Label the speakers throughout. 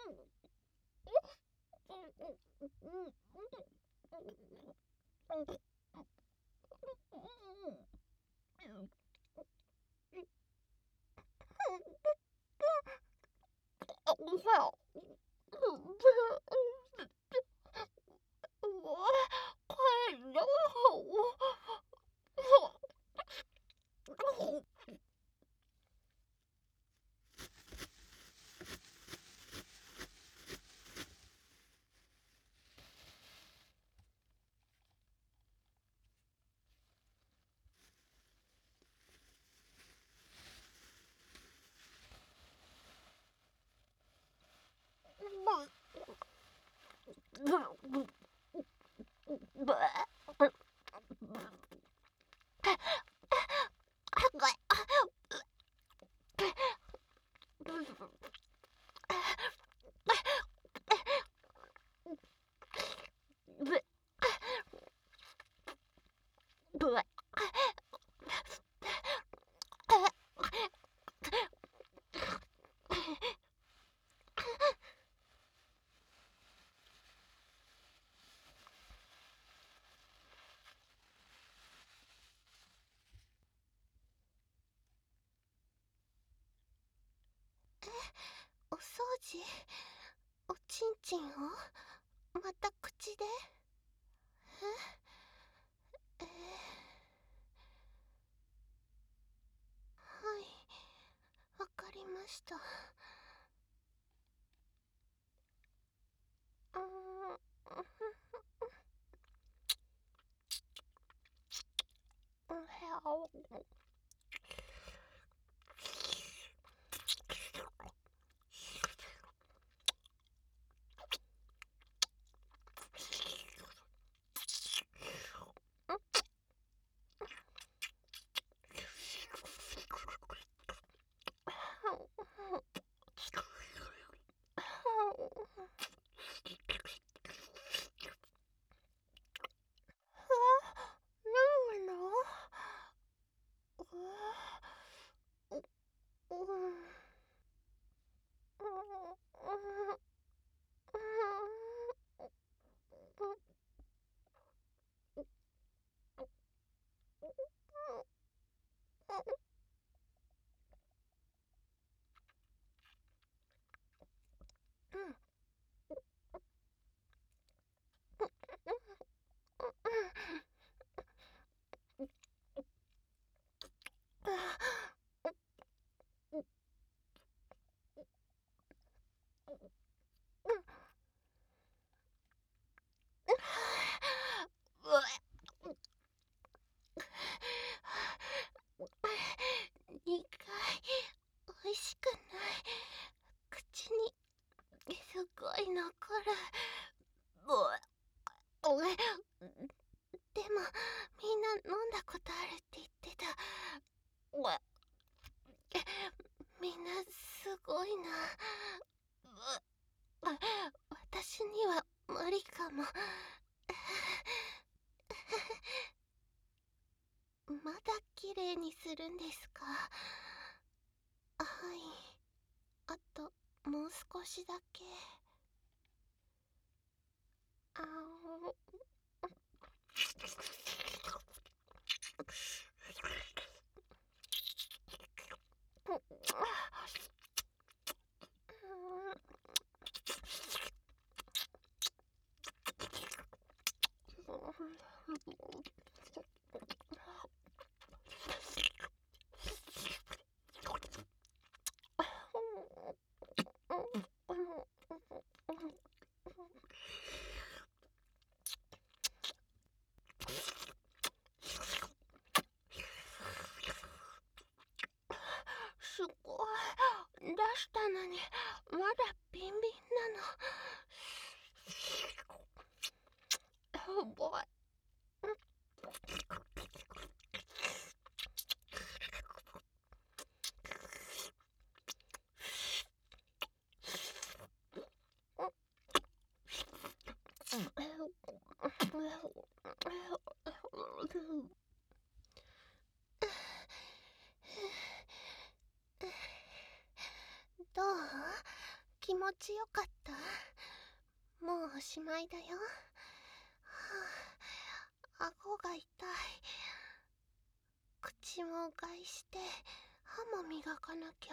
Speaker 1: 快让我！
Speaker 2: お掃除？おちんちんをまた口で？はい、わかりました。2回おいしくない。口にすごい残る。でもみんな飲んだことあるって言ってた。みんなすごいな。私には無理かも。まだ綺麗にするんですか？はい、あともう少しだけ。すごい、出したのにまだビンビンなの。すごい。どう？気気持ちよかった。もうおしまいだよ。顎が痛い。口もうがいして歯も磨かなきゃ。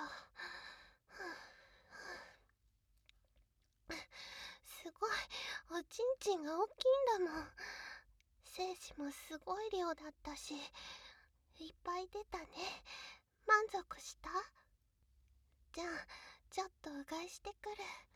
Speaker 2: すごい、おちんちんが大きいんだもん。精子もすごい量だったし、いっぱい出たね。満足した？じゃあちょっとうがいしてくる。